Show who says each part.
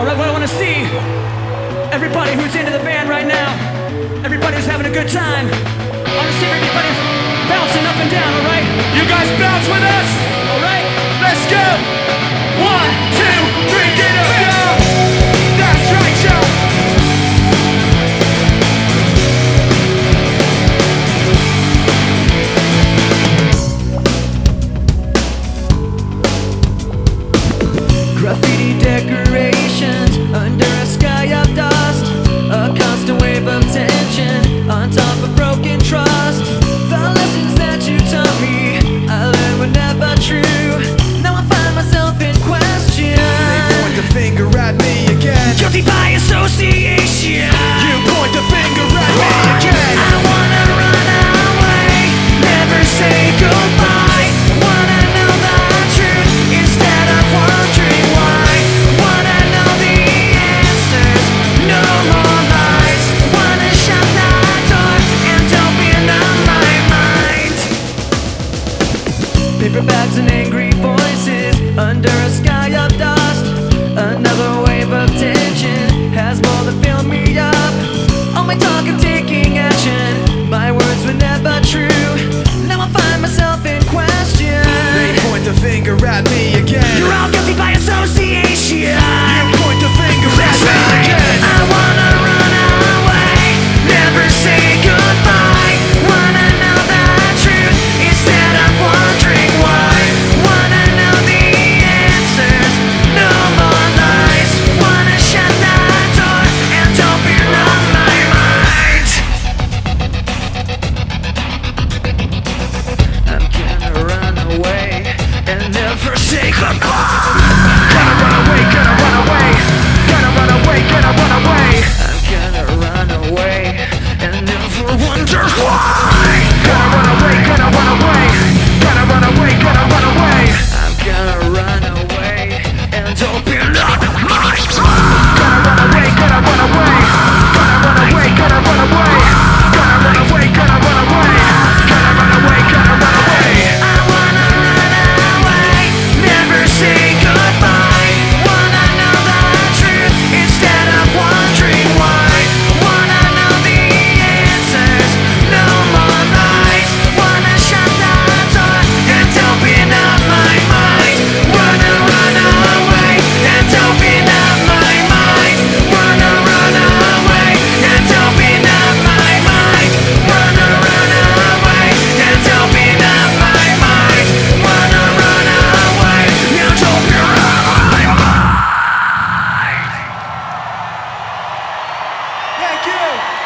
Speaker 1: Alright, what I want to see, everybody who's into the band right now, everybody who's having a good time, I want to see everybody bouncing up and down, alright?
Speaker 2: You guys bounce with us?
Speaker 1: Alright?
Speaker 2: Let's go! 1, 2, 3, get up, go! That's right, yo!
Speaker 1: Graffiti decorations under a sky of dust, a constant wave of tension on top of broken trust. The lessons that you taught me, I learned were never true. Now I find myself in question.
Speaker 2: They point the finger at me again.
Speaker 1: Guilty by association.
Speaker 2: You point the finger at me again.
Speaker 1: I wanna run away, never say goodbye. Wanna know the truth instead of wondering why. Wanna know the answers, no more lies. Wanna shut that door and open up my mind. Paper bags and angry voices under a sky of dust. Another wave of tension has more than filled me up. All my talk of taking action, my words were never true. Now I find myself in question.
Speaker 2: They point the finger at me again.
Speaker 1: You're all guilty by association.
Speaker 2: You point the finger at me again.
Speaker 1: I wanna run away, never say goodbye. Wanna know the truth instead of wondering why. Wanna know the answers, no more lies. Wanna shut that door and open up my mind. I'm gonna run away and never say goodbye.
Speaker 2: Gotta run away, gotta run away. Gotta run away, gotta run away.
Speaker 1: I'm gonna run away and never wonder why.
Speaker 2: Gotta run away, gotta run away. Gotta run away, gotta run away.
Speaker 1: I'm gonna run away and open up my mind.
Speaker 2: Gotta run away, gotta run away. Gotta run away, gotta run away. Gotta run away, gotta run away. Gotta run away, gotta run away.
Speaker 1: I wanna run away, never say goodbye. Wanna know the truth instead of wondering why. Wanna know the answers, no more lies. Wanna shut that door and open up my mind. Wanna run away and open up my mind. Wanna run away and open up my mind. Wanna run away and open up my mind. Wanna run away and open up my mind.
Speaker 2: Thank you.